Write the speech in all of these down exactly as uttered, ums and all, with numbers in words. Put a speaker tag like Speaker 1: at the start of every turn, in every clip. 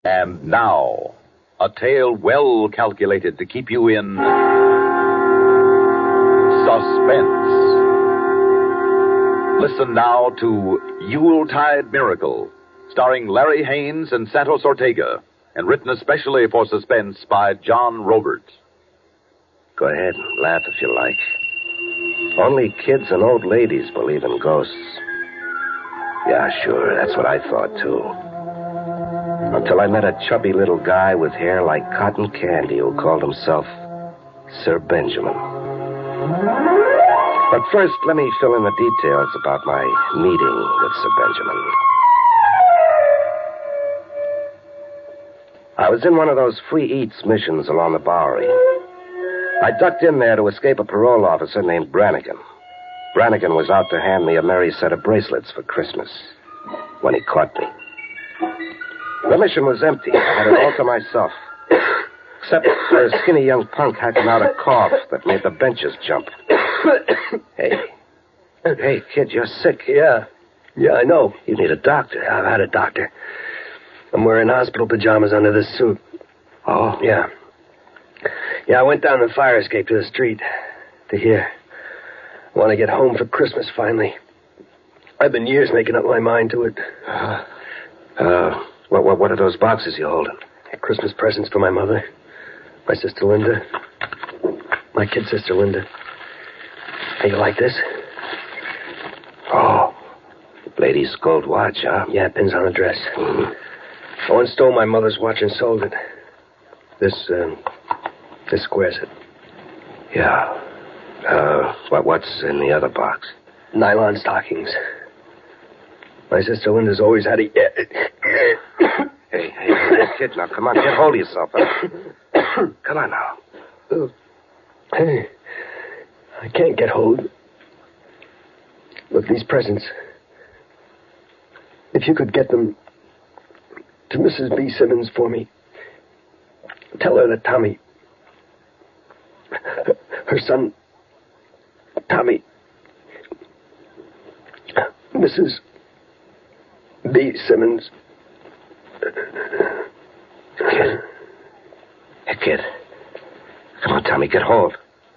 Speaker 1: And now, a tale well calculated to keep you in suspense. Listen now to Yuletide Miracle, starring Larry Haynes and Santos Ortega, and written especially for Suspense by John Roberts.
Speaker 2: Go ahead and laugh if you like. Only kids and old ladies believe in ghosts. Yeah, sure, that's what I thought, too. Until I met a chubby little guy with hair like cotton candy who called himself Sir Benjamin. But first, let me fill in the details about my meeting with Sir Benjamin. I was in one of those free eats missions along the Bowery. I ducked in there to escape a parole officer named Brannigan. Brannigan was out to hand me a merry set of bracelets for Christmas when he caught me. The mission was empty. I had it all to myself. Except for a skinny young punk hacking out a cough that made the benches jump. Hey. Hey, kid, you're sick.
Speaker 3: Yeah. Yeah, I know.
Speaker 2: You need a doctor.
Speaker 3: I've had a doctor. I'm wearing hospital pajamas under this suit.
Speaker 2: Oh?
Speaker 3: Yeah. Yeah, I went down the fire escape to the street. To here. I want to get home for Christmas, finally. I've been years making up my mind to it.
Speaker 2: Uh, uh what, what, what are those boxes you're holding?
Speaker 3: Christmas presents for my mother. My sister Linda. My kid sister Linda. Hey, you like this?
Speaker 2: Oh. Lady's gold watch, huh?
Speaker 3: Yeah, it pins on the dress.
Speaker 2: Mm-hmm.
Speaker 3: I once stole my mother's watch and sold it. This, uh, this squares it.
Speaker 2: Yeah. Uh, what, what's in the other box?
Speaker 3: Nylon stockings. My sister Linda's always had a...
Speaker 2: Hey, hey, hey, kid, now, come on, get hold of yourself. Huh? Come on now.
Speaker 3: Uh, hey, I can't get hold. Look, these presents. If you could get them to Missus B. Simmons for me, tell her that Tommy, her son, Tommy, Missus B. Simmons.
Speaker 2: Kid. Hey, kid. Come on, Tommy, get hold.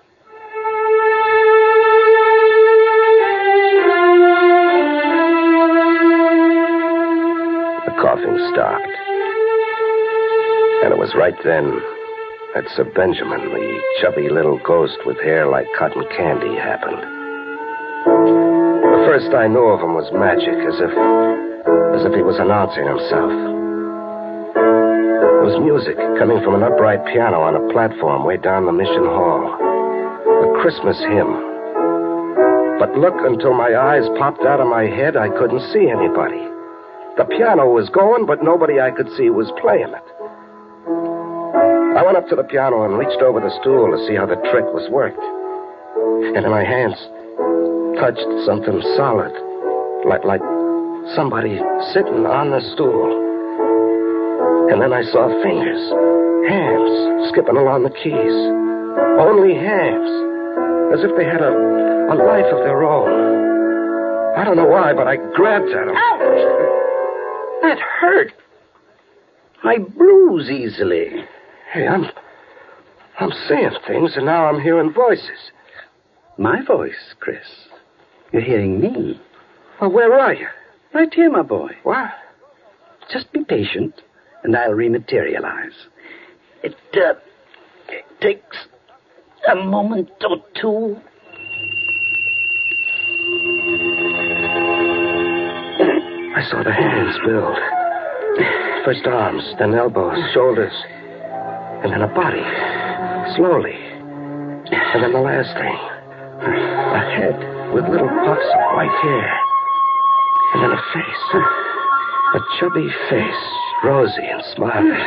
Speaker 2: The coughing stopped. And it was right then that Sir Benjamin, the chubby little ghost with hair like cotton candy, happened. The first I knew of him was magic, as if, as if he was announcing himself. There was music coming from an upright piano on a platform way down the mission hall. A Christmas hymn. But look, until my eyes popped out of my head, I couldn't see anybody. The piano was going, but nobody I could see was playing it. I went up to the piano and reached over the stool to see how the trick was worked. And in my hands touched something solid, like, like somebody sitting on the stool. And then I saw fingers, hands, skipping along the keys. Only hands, as if they had a, a life of their own. I don't know why, but I grabbed at them.
Speaker 4: Ouch! That hurt. I bruise easily.
Speaker 2: Hey, I'm, I'm seeing things, and now I'm hearing voices.
Speaker 4: My voice, Chris. You're hearing me.
Speaker 2: Well, where are you?
Speaker 4: Right here, my boy.
Speaker 2: What?
Speaker 4: Just be patient, and I'll rematerialize. It, uh, it takes a moment or two.
Speaker 2: I saw the hands build. First arms, then elbows, shoulders, and then a body, slowly. And then the last thing, a head with little puffs of white hair. And then a face, a chubby face, rosy and smiling.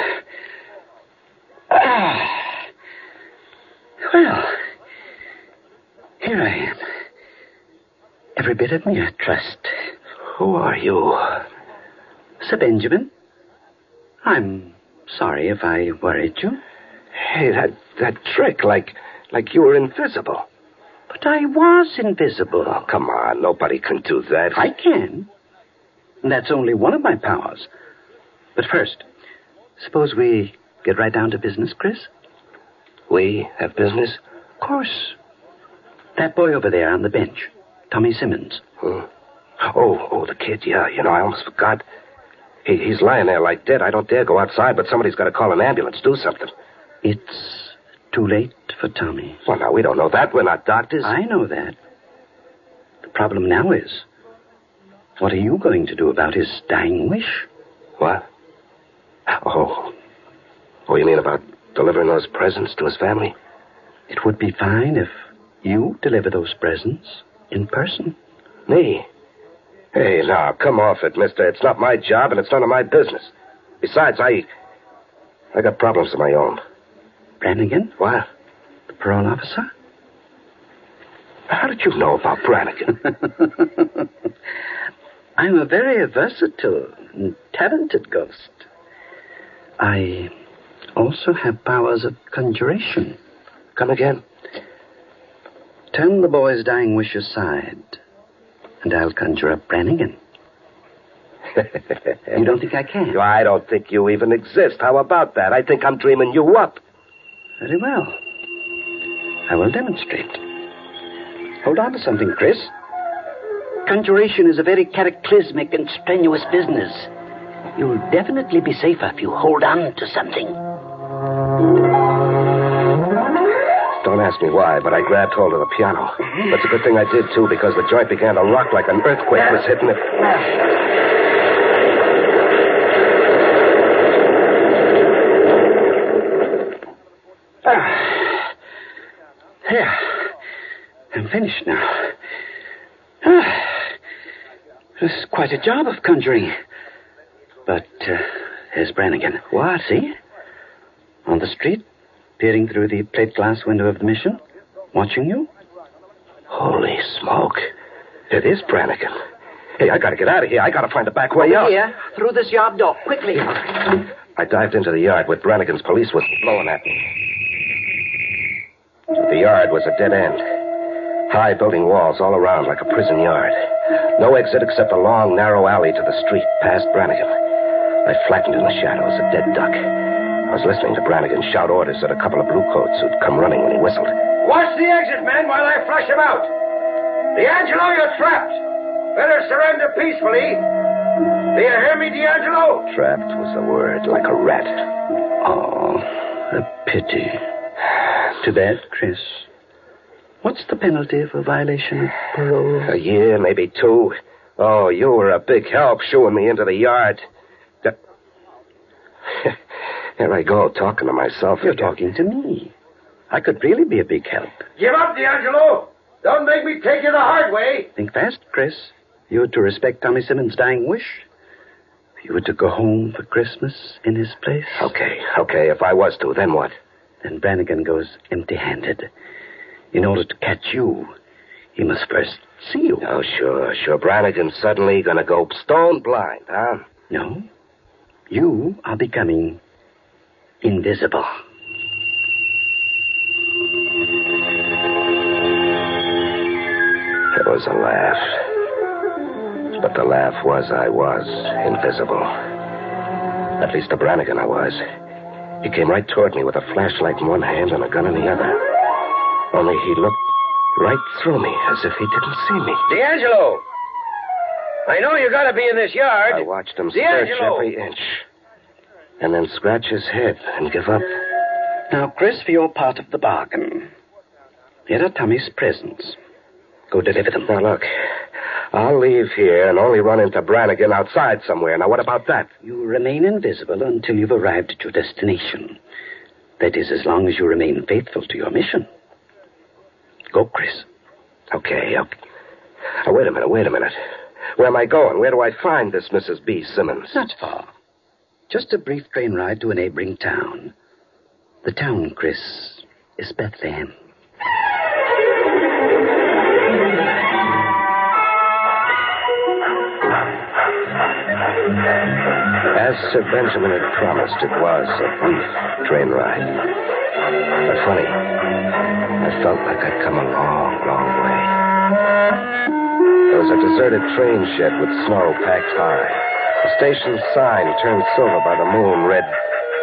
Speaker 4: Ah. Well, here I am. Every bit of me I trust.
Speaker 2: Who are you?
Speaker 4: Sir Benjamin. I'm sorry if I worried you.
Speaker 2: Hey, that, that trick, like, like you were invisible.
Speaker 4: But I was invisible.
Speaker 2: Oh, come on. Nobody can do that.
Speaker 4: I can. And that's only one of my powers. But first, Suppose we get right down to business, Chris?
Speaker 2: We have business?
Speaker 4: Of course. That boy over there on the bench, Tommy Simmons.
Speaker 2: Hmm. Oh, oh, the kid, yeah. You know, I almost forgot. He, he's lying there like dead. I don't dare go outside, but somebody's got to call an ambulance. Do something.
Speaker 4: It's too late for Tommy.
Speaker 2: Well, now, we don't know that. We're not doctors.
Speaker 4: I know that. The problem now is, what are you going to do about his dying wish?
Speaker 2: What? Oh. Oh, you mean about delivering those presents to his family?
Speaker 4: It would be fine if you deliver those presents in person.
Speaker 2: Me? Hey, now, come off it, mister. It's not my job, and it's none of my business. Besides, I... I got problems of my own.
Speaker 4: Brannigan?
Speaker 2: What?
Speaker 4: The parole officer?
Speaker 2: How did you know about Brannigan?
Speaker 4: I'm a very versatile and talented ghost. I also have powers of conjuration.
Speaker 2: Come again?
Speaker 4: Turn the boy's dying wish aside, and I'll conjure up Brannigan. You don't think I can?
Speaker 2: I don't think you even exist. How about that? I think I'm dreaming you up.
Speaker 4: Very well. I will demonstrate. Hold on to something, Chris. Conjuration is a very cataclysmic and strenuous business. You'll definitely be safer if you hold on to something.
Speaker 2: Don't ask me why, but I grabbed hold of the piano. That's a good thing I did, too, because the joint began to rock like an earthquake was hitting it.
Speaker 4: Ah. There. I'm finished now. Ah. This is quite a job of conjuring. But uh, here's Brannigan.
Speaker 2: What?
Speaker 4: See? On the street, peering through the plate glass window of the mission, watching you.
Speaker 2: Holy smoke. It is Brannigan. Hey, I gotta get out of here. I gotta find a back way
Speaker 4: Over
Speaker 2: out.
Speaker 4: here, through this yard door, quickly.
Speaker 2: I dived into the yard with Brannigan's police whistle blowing at me. The yard was a dead end. High building walls all around like a prison yard. No exit except a long, narrow alley to the street past Brannigan. I flattened in the shadows, a dead duck. I was listening to Brannigan shout orders at a couple of bluecoats who'd come running when he whistled.
Speaker 5: Watch the exit, men, while I flush him out. D'Angelo, you're trapped. Better surrender peacefully. Do you hear me, D'Angelo?
Speaker 2: Trapped was the word, like a rat.
Speaker 4: Oh, a pity. Too bad, Chris. What's the penalty for violation of parole?
Speaker 2: A year, maybe two. Oh, you were a big help shooing me into the yard. Here I go, talking to myself.
Speaker 4: You're talking to me. I could really be a big help.
Speaker 5: Give up, D'Angelo. Don't make me take you the hard way.
Speaker 4: Think fast, Chris. You were to respect Tommy Simmons' dying wish. You were to go home for Christmas in his place.
Speaker 2: Okay, okay, if I was to, then what?
Speaker 4: Then Brannigan goes empty-handed. In order to catch you, he must first see you.
Speaker 2: Oh, sure, sure. Brannigan's suddenly gonna go stone blind, huh?
Speaker 4: No. You are becoming invisible.
Speaker 2: It was a laugh. But the laugh was I was invisible. At least to Brannigan I was. He came right toward me with a flashlight in one hand and a gun in the other. Only he looked right through me as if he didn't see me.
Speaker 5: D'Angelo! I know you gotta be in this yard.
Speaker 2: I watched him search every inch. And then scratch his head and give up.
Speaker 4: Now, Chris, for your part of the bargain. Here are Tommy's presents. Go deliver them.
Speaker 2: Now, look. I'll leave here and only run into Brannigan outside somewhere. Now, what about that?
Speaker 4: You remain invisible until you've arrived at your destination. That is, as long as you remain faithful to your mission. Go, Chris.
Speaker 2: Okay, okay. Oh, wait a minute, wait a minute. Where am I going? Where do I find this Missus B. Simmons?
Speaker 4: Not far. Just a brief train ride to a neighboring town. The town, Chris, is Bethlehem.
Speaker 2: As Sir Benjamin had promised, it was a brief train ride. But funny, I felt like I'd come a long, long way. There was a deserted train shed with snow packed high. The station sign turned silver by the moon read,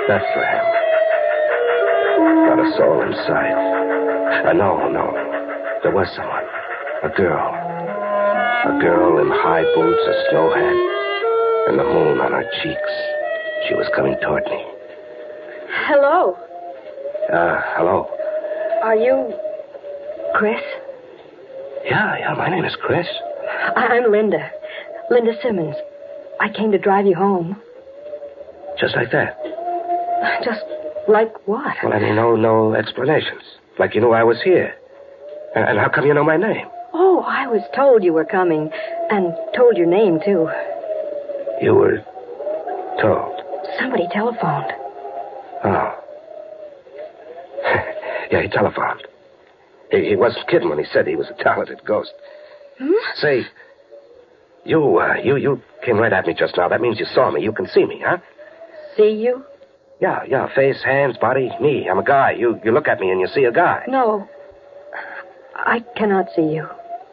Speaker 2: Bethlehem. Not a soul in sight. Uh, no, no. There was someone. A girl. A girl in high boots, a snow hat, and the moon on her cheeks. She was coming toward me.
Speaker 6: Hello.
Speaker 2: Uh, hello.
Speaker 6: Are you Chris?
Speaker 2: Yeah, yeah, my name is Chris.
Speaker 6: I- I'm Linda. Linda Simmons. I came to drive you home.
Speaker 2: Just like that?
Speaker 6: Just like what?
Speaker 2: Well, I mean, no, no explanations. Like you knew I was here. And, and how come you know my name?
Speaker 6: Oh, I was told you were coming, and told your name, too.
Speaker 2: You were told?
Speaker 6: Somebody telephoned.
Speaker 2: Oh. Yeah, he telephoned. He, he wasn't kidding when he said he was a talented ghost.
Speaker 6: Hmm?
Speaker 2: Say, you, uh, you, you came right at me just now. That means you saw me. You can see me, huh?
Speaker 6: See you?
Speaker 2: Yeah, yeah, face, hands, body, me. I'm a guy. You, you look at me and you see a guy.
Speaker 6: No. I cannot see you.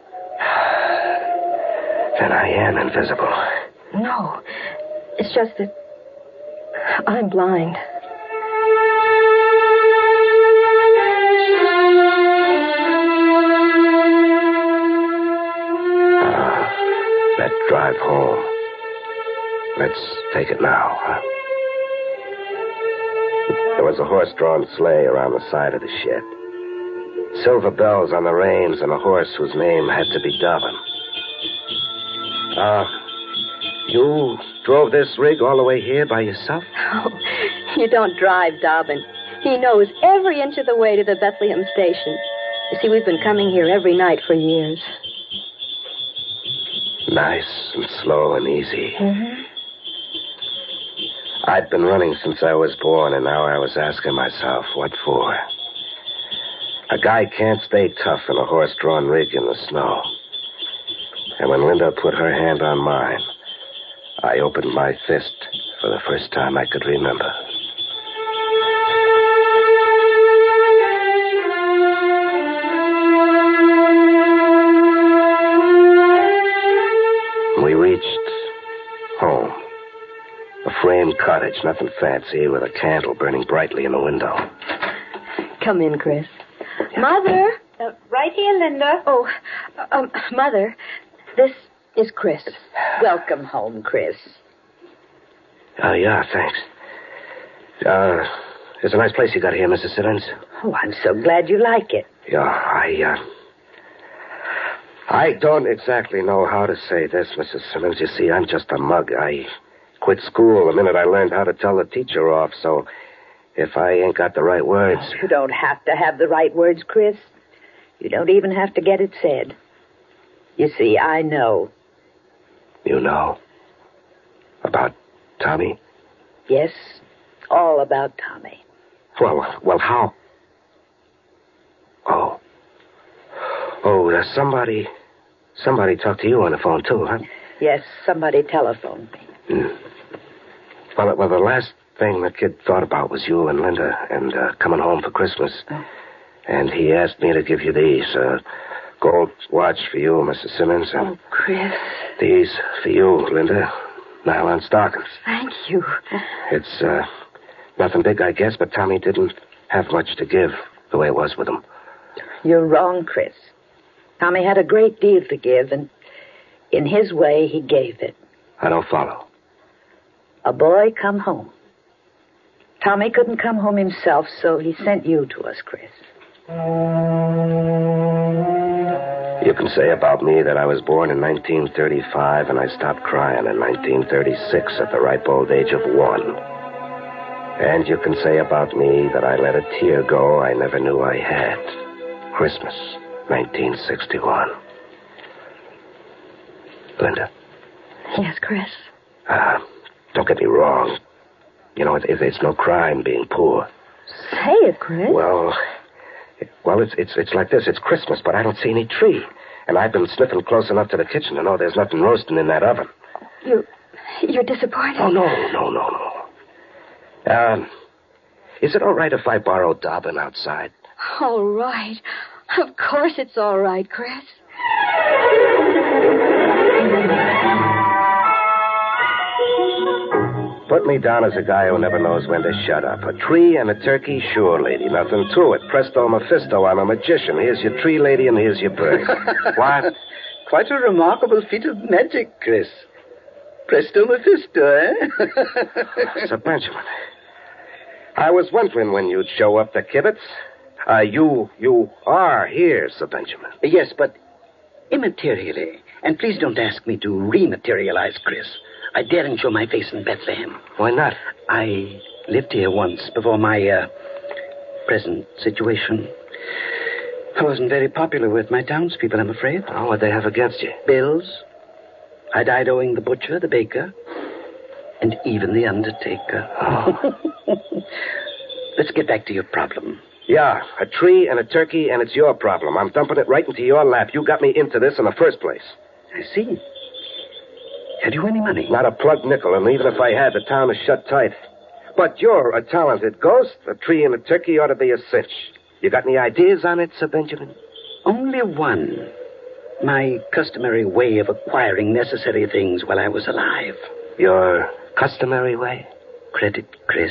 Speaker 2: Then I am invisible.
Speaker 6: No. It's just that I'm blind.
Speaker 2: Ah, that drive home. Let's take it now, huh? There was a horse-drawn sleigh around the side of the shed. Silver bells on the reins and a horse whose name had to be Dobbin. Uh, you drove this rig all the way here by yourself?
Speaker 6: Oh, you don't drive Dobbin. He knows every inch of the way to the Bethlehem station. You see, we've been coming here every night for years.
Speaker 2: Nice and slow and easy.
Speaker 6: Mm-hmm.
Speaker 2: I'd been running since I was born, and now I was asking myself, what for? A guy can't stay tough in a horse-drawn rig in the snow. And when Linda put her hand on mine, I opened my fist for the first time I could remember. We reached home. A framed cottage, nothing fancy, with a candle burning brightly in the window.
Speaker 6: Come in, Chris. Mother!
Speaker 7: Uh, right here, Linda.
Speaker 6: Oh, um, Mother, this is Chris.
Speaker 7: Welcome home, Chris.
Speaker 2: Oh, yeah, thanks. Uh, it's a nice place you got here, Missus Simmons.
Speaker 7: Oh, I'm so glad you like it.
Speaker 2: Yeah, I, uh... I don't exactly know how to say this, Missus Simmons. You see, I'm just a mug. I quit school the minute I learned how to tell the teacher off, so if I ain't got the right words...
Speaker 7: You don't have to have the right words, Chris. You don't even have to get it said. You see, I know.
Speaker 2: You know? About Tommy?
Speaker 7: Yes, all about Tommy.
Speaker 2: Well, well, how? Oh. Oh, there's somebody... Somebody talked to you on the phone, too, huh?
Speaker 7: Yes, somebody telephoned me.
Speaker 2: Hmm. Well, well, the last thing the kid thought about was you and Linda and uh, coming home for Christmas.
Speaker 7: Oh.
Speaker 2: And he asked me to give you these. Uh, gold watch for you, Missus Simmons. And
Speaker 6: Oh, Chris.
Speaker 2: these for you, Linda. Nylon stockings.
Speaker 6: Thank you.
Speaker 2: It's uh, nothing big, I guess, but Tommy didn't have much to give the way it was with him.
Speaker 7: You're wrong, Chris. Tommy had a great deal to give, and in his way, he gave it.
Speaker 2: I don't follow.
Speaker 7: A boy come home. Tommy couldn't come home himself, so he sent you to us, Chris.
Speaker 2: You can say about me that I was born in nineteen thirty-five and I stopped crying in nineteen thirty-six at the ripe old age of one. And you can say about me that I let a tear go I never knew I had. Christmas, nineteen sixty-one. Linda.
Speaker 6: Yes, Chris.
Speaker 2: Uh, don't get me wrong. You know, it, it, it's no crime being poor.
Speaker 6: Say it, Chris.
Speaker 2: Well, it, well, it's it's it's like this. It's Christmas, but I don't see any tree. And I've been sniffing close enough to the kitchen to know there's nothing roasting in that oven.
Speaker 6: You, you're disappointed?
Speaker 2: Oh, no, no, no, no. Um, is it all right if I borrow Dobbin outside?
Speaker 6: All right. Of course it's all right, Chris.
Speaker 2: But put me down as a guy who never knows when to shut up. A tree and a turkey? Sure, lady. Nothing to it. Presto Mephisto, I'm a magician. Here's your tree, lady, and here's your bird. What?
Speaker 4: Quite a remarkable feat of magic, Chris. Presto Mephisto, eh?
Speaker 2: Sir Benjamin, I was wondering when you'd show up to Kibitz. Uh, you, you are here, Sir Benjamin.
Speaker 4: Yes, but immaterially. And please don't ask me to rematerialize, Chris. I daren't show my face in Bethlehem.
Speaker 2: Why not?
Speaker 4: I lived here once before my uh, present situation. I wasn't very popular with my townspeople, I'm afraid.
Speaker 2: Oh, what'd they have against you?
Speaker 4: Bills. I died owing the butcher, the baker, and even the undertaker.
Speaker 2: Oh.
Speaker 4: Let's get back to your problem.
Speaker 2: Yeah, a tree and a turkey, and it's your problem. I'm dumping it right into your lap. You got me into this in the first place.
Speaker 4: I see. Had you any money?
Speaker 2: Not a plug nickel, and even if I had, the town is shut tight. But you're a talented ghost. A tree and a turkey ought to be a cinch. You got any ideas on it, Sir Benjamin?
Speaker 4: Only one. My customary way of acquiring necessary things while I was alive.
Speaker 2: Your customary way?
Speaker 4: Credit, Chris.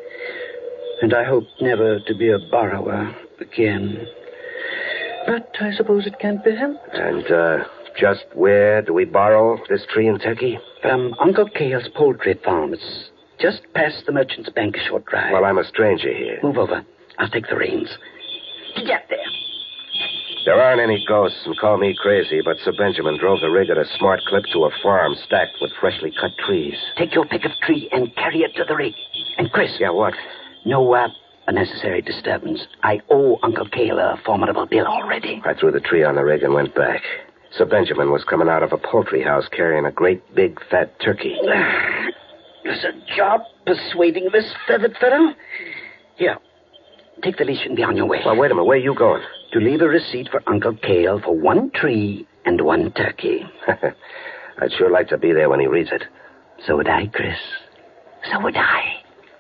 Speaker 4: And I hope never to be a borrower again. But I suppose it can't be helped.
Speaker 2: And, uh, just where do we borrow this tree and turkey?
Speaker 4: From Uncle Cale's poultry farm. It's just past the Merchant's Bank a short drive.
Speaker 2: Well, I'm a stranger here.
Speaker 4: Move over. I'll take the reins. Get there.
Speaker 2: There aren't any ghosts, and call me crazy, but Sir Benjamin drove the rig at a smart clip to a farm stacked with freshly cut trees.
Speaker 4: Take your pick of tree and carry it to the rig. And, Chris.
Speaker 2: Yeah, what?
Speaker 4: No uh, unnecessary disturbance. I owe Uncle Cale a formidable bill already.
Speaker 2: I threw the tree on the rig and went back. Sir Benjamin was coming out of a poultry house carrying a great big fat turkey.
Speaker 4: It's a job persuading this feathered fellow. Here, take the leash and be on your way.
Speaker 2: Well, wait a minute. Where are you going?
Speaker 4: To leave a receipt for Uncle Cale for one tree and one turkey.
Speaker 2: I'd sure like to be there when he reads it.
Speaker 4: So would I, Chris. So would I.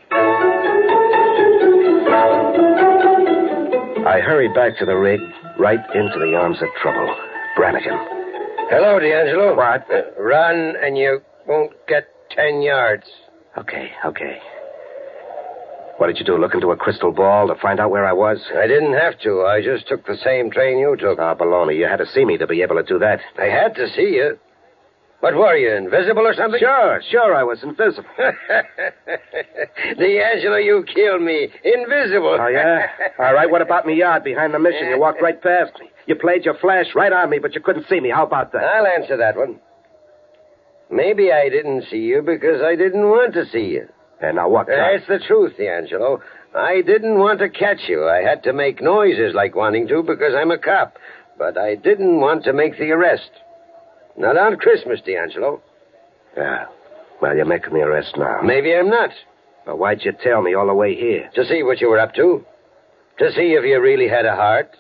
Speaker 2: I hurried back to the rig, right into the arms of trouble. Brannigan.
Speaker 5: Hello, D'Angelo.
Speaker 2: What?
Speaker 5: Uh, run, and you won't get ten yards.
Speaker 2: Okay, okay. What did you do, look into a crystal ball to find out where I was?
Speaker 5: I didn't have to. I just took the same train you took.
Speaker 2: Ah, baloney. You had to see me to be able to do that.
Speaker 5: I had to see you. What were you, invisible or something?
Speaker 2: Sure, sure, I was invisible.
Speaker 5: D'Angelo, you killed me. Invisible.
Speaker 2: Oh, yeah? All right, what about me yard behind the mission? You walked right past me. You played your flash right on me, but you couldn't see me. How about that?
Speaker 5: I'll answer that one. Maybe I didn't see you because I didn't want to see you.
Speaker 2: And now what?
Speaker 5: That's the truth, D'Angelo. I didn't want to catch you. I had to make noises like wanting to because I'm a cop. But I didn't want to make the arrest. Not on Christmas, D'Angelo.
Speaker 2: Yeah. Well, you're making the arrest now.
Speaker 5: Maybe I'm not.
Speaker 2: But why'd you tell me all the way here?
Speaker 5: To see what you were up to. To see if you really had a heart.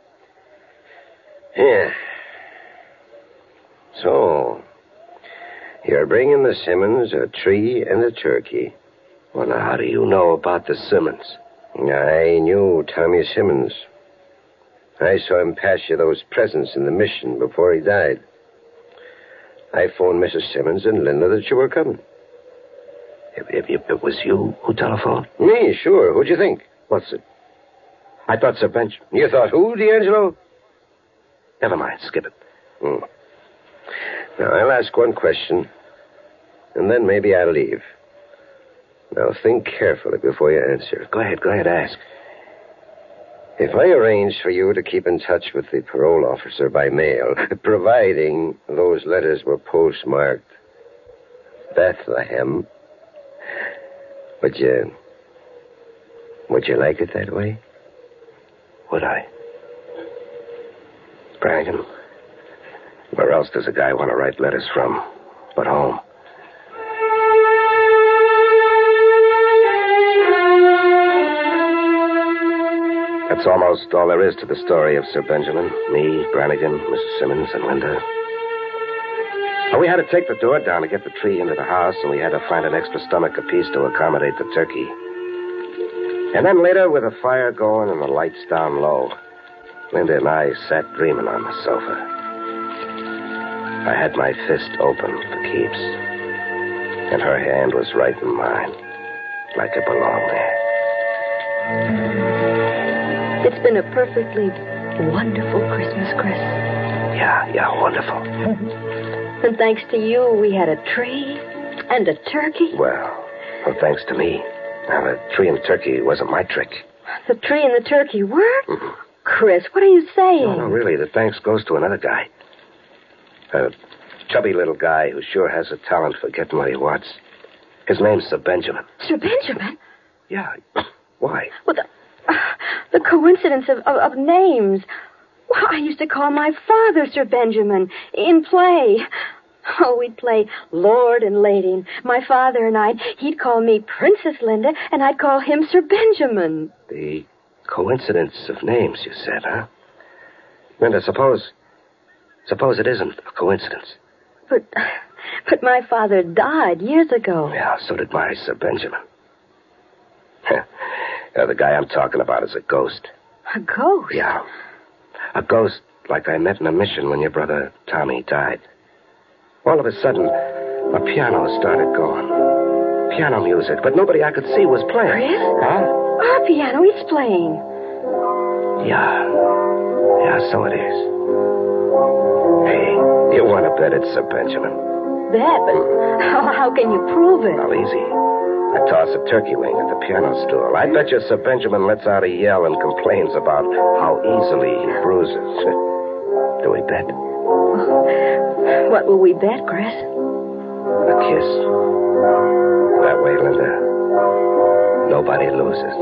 Speaker 5: Yeah. So, you're bringing the Simmons a tree and a turkey.
Speaker 2: Well, now, how do you know about the Simmons?
Speaker 5: I knew Tommy Simmons. I saw him pass you those presents in the mission before he died. I phoned Missus Simmons and Linda that you were coming.
Speaker 2: If, if, if it was you who telephoned?
Speaker 5: Me, sure. Who'd you think?
Speaker 2: What's it? I thought Sir Benjamin.
Speaker 5: You thought who, D'Angelo?
Speaker 2: Never mind. Skip it.
Speaker 5: Hmm. Now, I'll ask one question, and then maybe I'll leave. Now, think carefully before you answer.
Speaker 2: Go ahead. Go ahead. Ask.
Speaker 5: If I arranged for you to keep in touch with the parole officer by mail, providing those letters were postmarked Bethlehem, would you... would you like it that way?
Speaker 2: Would I? Brannigan, where else does a guy want to write letters from but home? That's almost all there is to the story of Sir Benjamin. Me, Brannigan, Missus Simmons, and Linda. Well, we had to take the door down to get the tree into the house, and we had to find an extra stomach apiece to accommodate the turkey. And then later, with the fire going and the lights down low, Linda and I sat dreaming on the sofa. I had my fist open for keeps. And her hand was right in mine, like it belonged there.
Speaker 6: It's been a perfectly wonderful Christmas, Chris.
Speaker 2: Yeah, yeah, wonderful.
Speaker 6: And thanks to you, we had a tree and a turkey.
Speaker 2: Well, well, thanks to me. Now, the tree and turkey wasn't my trick.
Speaker 6: The tree and the turkey were?
Speaker 2: Mm-hmm.
Speaker 6: Chris, what are you saying?
Speaker 2: No, no, really, the thanks goes to another guy. A chubby little guy who sure has a talent for getting what he wants. His name's Sir Benjamin.
Speaker 6: Sir Benjamin?
Speaker 2: Yeah. Why?
Speaker 6: Well, the, uh, the coincidence of, of, of names. Well, I used to call my father Sir Benjamin in play. Oh, we'd play Lord and Lady. My father and I, he'd call me Princess Linda, and I'd call him Sir Benjamin.
Speaker 2: The coincidence of names, you said, huh? Linda, suppose... Suppose it isn't a coincidence.
Speaker 6: But... But my father died years ago.
Speaker 2: Yeah, so did my Sir Benjamin. uh, the guy I'm talking about is a ghost.
Speaker 6: A ghost?
Speaker 2: Yeah. A ghost like I met in a mission when your brother Tommy died. All of a sudden, a piano started going. Piano music, but nobody I could see was playing.
Speaker 6: Chris?
Speaker 2: Huh?
Speaker 6: Our piano, he's playing.
Speaker 2: Yeah. Yeah, so it is. Hey, you want to bet it's Sir Benjamin?
Speaker 6: Bet, but how, how can you prove it?
Speaker 2: Well, easy. I toss a turkey wing at the piano stool. I bet you Sir Benjamin lets out a yell and complains about how easily he bruises. Do we bet?
Speaker 6: What will we bet, Chris?
Speaker 2: A kiss. That way, Linda, nobody loses.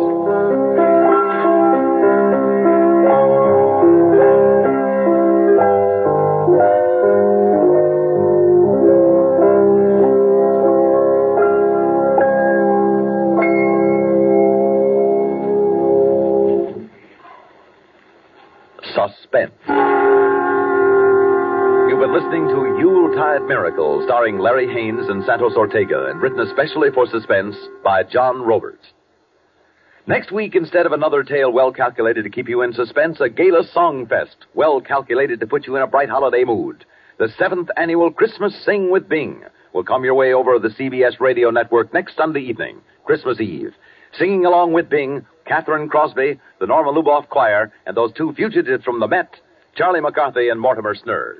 Speaker 1: Suspense. You've been listening to Yuletide Miracle, starring Larry Haynes and Santos Ortega, and written especially for Suspense by John Roberts. Next week, instead of another tale well calculated to keep you in suspense, a gala song fest well calculated to put you in a bright holiday mood. The seventh annual Christmas Sing with Bing will come your way over the C B S radio network next Sunday evening, Christmas Eve. Singing along with Bing, Catherine Crosby, the Norma Luboff Choir, and those two fugitives from the Met, Charlie McCarthy and Mortimer Snerd.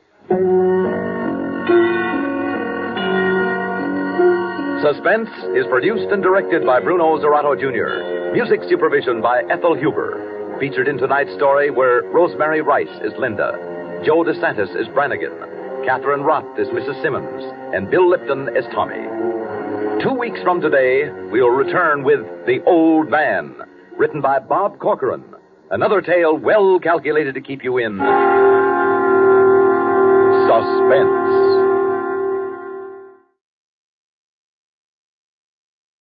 Speaker 1: Suspense is produced and directed by Bruno Zerato Junior Music supervision by Ethel Huber. Featured in tonight's story were Rosemary Rice as Linda, Joe DeSantis as Brannigan, Catherine Rott as Missus Simmons, and Bill Lipton as Tommy. Two weeks from today, we'll return with The Old Man, written by Bob Corcoran. Another tale well calculated to keep you in suspense.